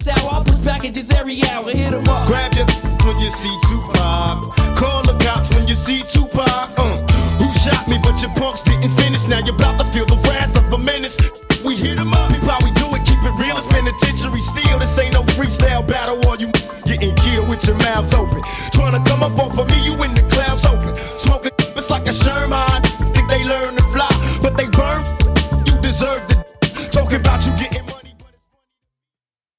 sour. I push packages every hour. Hit 'em up. Grab your when you see Tupac. Call the cops when you see Tupac. Who shot me? But your punks didn't finish. Now you're about to feel the wrath of a menace. We hit 'em up. People, how we do it? Keep it real. It's penitentiary steel. This ain't no freestyle battle. All you getting killed with your mouths open. Trying to come up off of me, you in